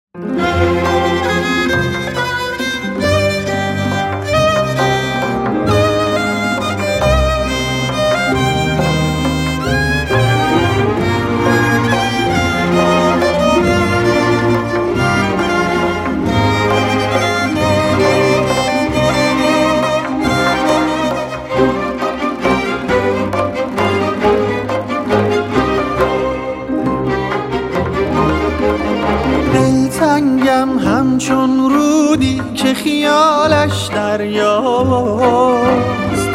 دلتنگم همچون رودی که خیالش دریاست،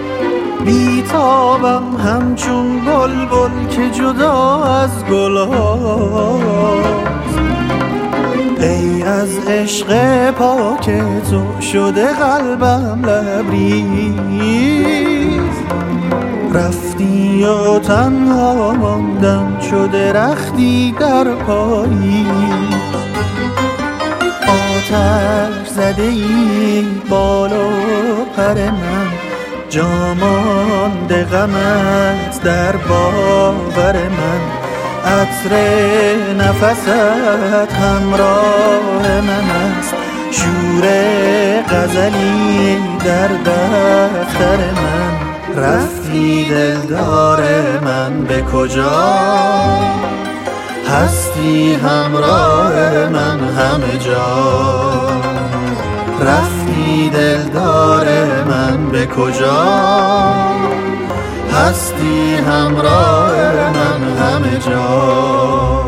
بیتابم همچون بلبل که جدا از گلاست. ای از عشق پاک تو شده قلبم لبریز، رفتی و تنها ماندم چو درختی در پاییز. آتش زده ای بال و پر من، جا مانده غمت در باور من. عطر نفست همراه من است، شور غزلی در دفتر من. رفتی دلدار من به کجا، هستی همراه من همه جا. رفتی دلدار من به کجا، هستی همراه من همه جا.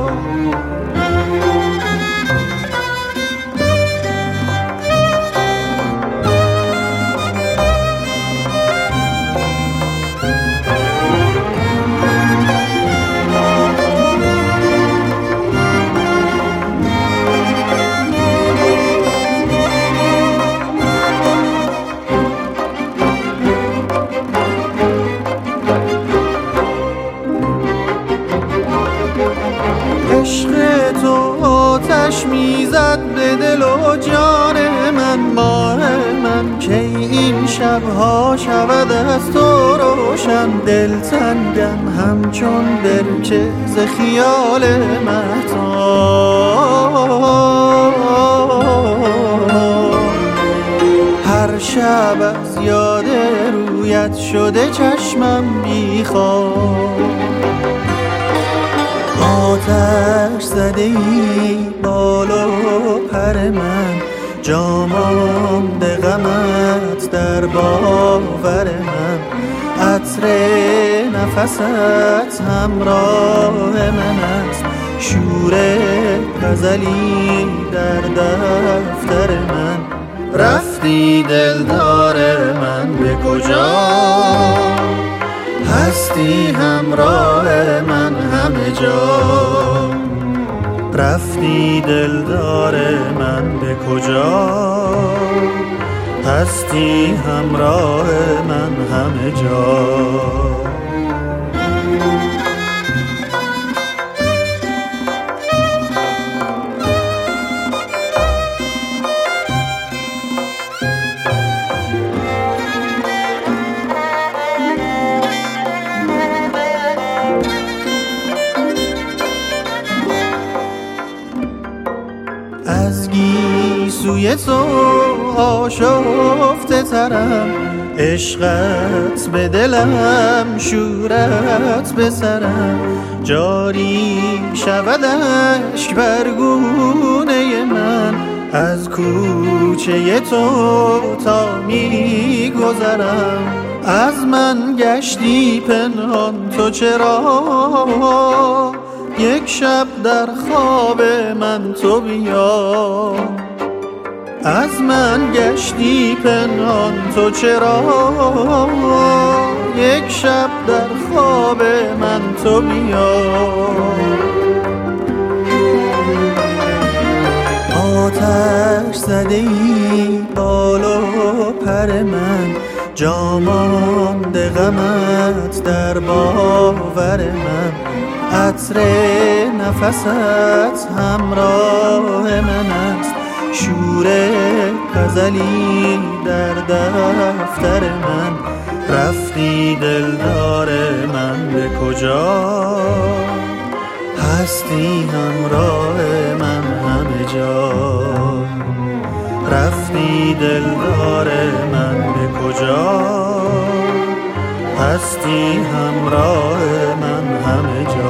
عشق تو آتش میزد به دل و جان من، ماه من که این شبها شود از تو روشن. دلتنگم همچون برکه ز خیال مهتاب، هر شب از یاد رویت شده چشمم بیخواب. آتش زده ای بال و پر من، جا مانده غمت در باور من. عطر نفست همراه من است، شور غزلی در دفتر من. رفتی دلدار من به کجا، هستی همراه من همه جا. رفتی دلدار من به کجا، هستی همراه من همه جا. از گیسوی تو آشفته ترم، عشقت به دلم شورت به سرم. جاری شود اشک بر گونه من، از کوچه تو تا می گذرم. از من گشتی پنهان تو چرا، یک شب در خواب من تو بیا. از من گشتی پنهان تو چرا، یک شب در خواب من تو بیا. آتش زده ای بال و پر من، جا مانده غمت در باور من. عطر نفست همراه من است، شور غزلی در دفتر من. رفتی دلدار من به کجا، هستی همراه من همه جا. هستی دلدار من به کجا، هستی همراه من همه جا.